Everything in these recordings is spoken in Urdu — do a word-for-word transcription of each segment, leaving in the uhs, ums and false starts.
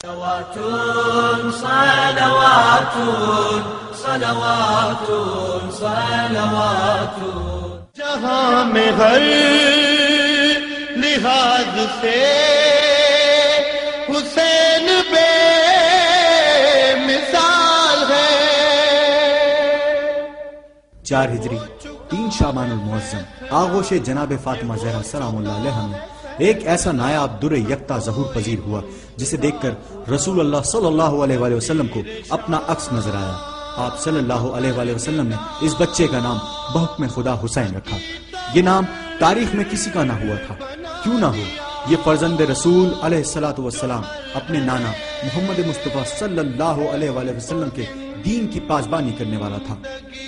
صلوات صلوات صلوات صلوات جہاں میں ہر لحاظ سے حسین بے مثال ہے. چار ہجری تین شعبان المعظم آغوش جناب فاطمہ زہرا سلام اللہ علیہ میں ایک ایسا نایاب در یکتا ظہور پذیر ہوا جسے دیکھ کر رسول اللہ صلی اللہ علیہ وآلہ وسلم کو اپنا عکس نظر آیا. آپ صلی اللہ علیہ وآلہ وسلم نے اس بچے کا نام بحکم خدا حسین رکھا. یہ نام تاریخ میں کسی کا نہ ہوا تھا. کیوں نہ ہو؟ یہ فرزند رسول علیہ الصلوۃ والسلام اپنے نانا محمد مصطفیٰ صلی اللہ علیہ وآلہ وسلم کے دین کی پاسبانی کرنے والا تھا.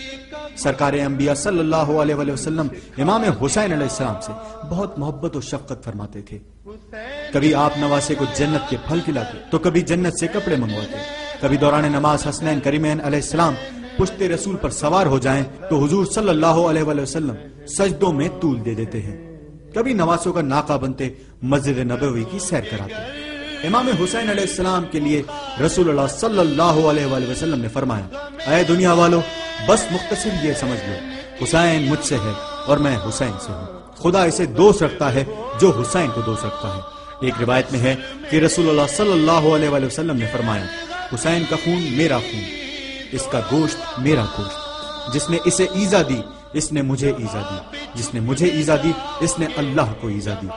سرکار انبیاء صلی اللہ علیہ وآلہ وسلم امام حسین علیہ السلام سے بہت محبت و شفقت فرماتے تھے. کبھی آپ نواسے کو جنت کے پھل کھلاتے تو کبھی جنت سے کپڑے منگواتے. کبھی دوران نماز حسنین کریمین علیہ السلام پشت رسول پر سوار ہو جائیں تو حضور صلی اللہ علیہ وآلہ وسلم سجدوں میں طول دے دیتے ہیں. کبھی نواسوں کا ناقہ بنتے مسجد نبوی کی سیر کراتے. امام حسین علیہ السلام کے لیے رسول اللہ صلی اللہ علیہ وآلہ وسلم نے فرمایا, اے دنیا والو, بس مختصر یہ سمجھ لو, حسین مجھ سے ہے اور میں حسین سے ہوں. خدا اسے دوست رکھتا ہے جو حسین کو دوست رکھتا ہے. ایک روایت میں ہے کہ رسول اللہ صلی اللہ علیہ وآلہ وسلم نے فرمایا, حسین کا خون میرا خون, اس کا گوشت میرا گوشت. جس نے اسے ایذا دی اس نے مجھے ایذا دی, جس نے مجھے ایذا دی اس نے اللہ کو ایذا دی.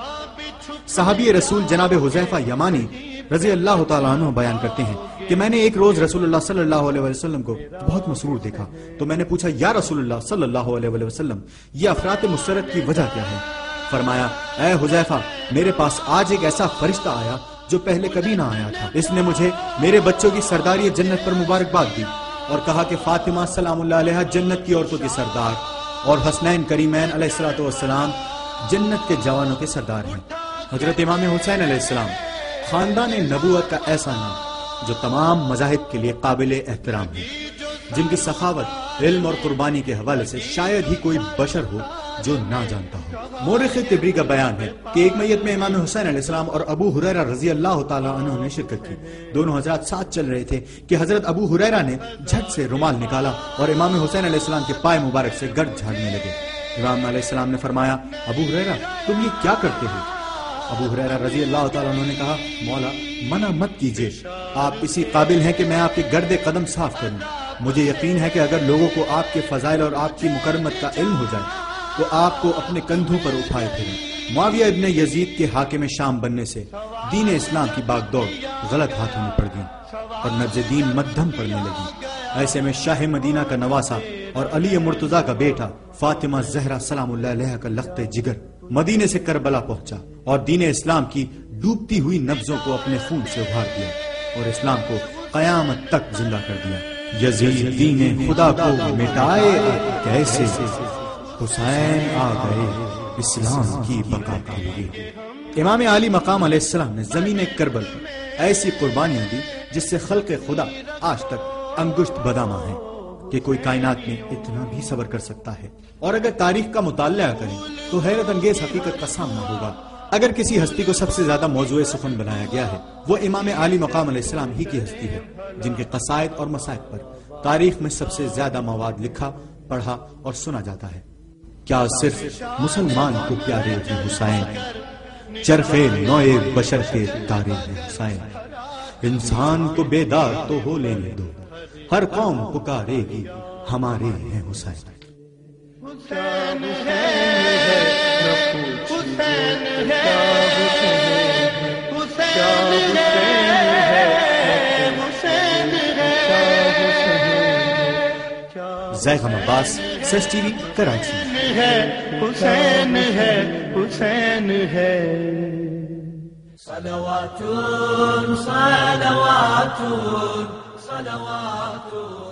صحابی رسول جناب حذیفہ یمانی رضی اللہ تعالیٰ عنہ بیان کرتے ہیں کہ میں نے ایک روز رسول اللہ صلی اللہ علیہ وسلم کو بہت مسرور دیکھا تو میں نے پوچھا, یا رسول اللہ صلی اللہ علیہ وسلم, یہ افراط مسرت کی وجہ کیا ہے؟ فرمایا, اے حذیفہ, میرے پاس آج ایک ایسا فرشتہ آیا جو پہلے کبھی نہ آیا تھا. اس نے مجھے میرے بچوں کی سرداری جنت پر مبارکباد دی اور کہا کہ فاطمہ سلام اللہ علیہ جنت کی عورتوں کی سردار اور حسنین کریمین علیہ الصلوۃ والسلام جنت کے جوانوں کے سردار ہیں. حضرت امام حسین علیہ السلام خاندان نبوت کا ایسا نام جو تمام مذاہب کے لیے قابل احترام ہے, جن کی سخاوت, علم اور قربانی کے حوالے سے شاید ہی کوئی بشر ہو جو نہ جانتا ہو. مورخ طبری کا بیان ہے کہ ایک میت میں امام حسین علیہ السلام اور ابو ہریرہ رضی اللہ تعالیٰ عنہ نے شرکت کی. دونوں حضرات ساتھ چل رہے تھے کہ حضرت ابو ہریرہ نے جھٹ سے رومال نکالا اور امام حسین علیہ السلام کے پائے مبارک سے گرد جھاڑنے لگے. امام علیہ السلام نے فرمایا, ابو ہریرہ, تم یہ کیا کرتے ہو؟ ابو ہریرہ رضی اللہ تعالیٰ عنہ نے کہا, مولا منع مت کیجیے, آپ اسی قابل ہیں کہ میں آپ کے گرد قدم صاف کروں. مجھے یقین ہے کہ اگر لوگوں کو آپ کے فضائل اور آپ کی مکرمت کا علم ہو جائے تو آپ کو اپنے کندھوں پر اٹھائے پھریں. معاویہ ابن یزید کے حاکم شام بننے سے دین اسلام کی باغ دوڑ غلط ہاتھوں میں پڑ گئی اور نبض دین مدھم پڑنے لگی. ایسے میں شاہ مدینہ کا نواسا اور علی مرتضیٰ کا بیٹا فاطمہ زہرا سلام اللہ علیہ کا لخت جگر مدینے سے کربلا پہنچا اور دین اسلام کی ڈوبتی ہوئی نبضوں کو اپنے خون سے ابھار دیا اور اسلام کو قیامت تک زندہ کر دیا. یزید دین خدا کو مٹائے کیسے, حسین آ گئے اسلام کی بقا کے لیے. امام عالی مقام علیہ السلام نے زمین کربل پر ایسی قربانیاں دی جس سے خلق خدا آج تک انگشت بدامہ ہیں کہ کوئی کائنات میں اتنا بھی صبر کر سکتا ہے. اور اگر تاریخ کا مطالعہ کریں تو حیرت انگیز حقیقت کا سامنا ہوگا. اگر کسی ہستی کو سب سے زیادہ موضوع سخن بنایا گیا ہے وہ امام عالی مقام علیہ السلام ہی کی ہستی ہے, جن کے قصائد اور مصائب پر تاریخ میں سب سے زیادہ مواد لکھا, پڑھا اور سنا جاتا ہے. کیا صرف مسلمان کو پیارے تھے حسین, چرخے نوئے بشر کے تارے ہیں حسین. انسان کو بیدار تو ہو لینے دو, ہر قوم پکارے گی ہمارے ہیں حسین. حسین ہے حسین ہے حسین ہے. زیغم عباس, سیس ٹی وی, کراچی. حسین ہے حسین ہے. صلوات صلوات صلوات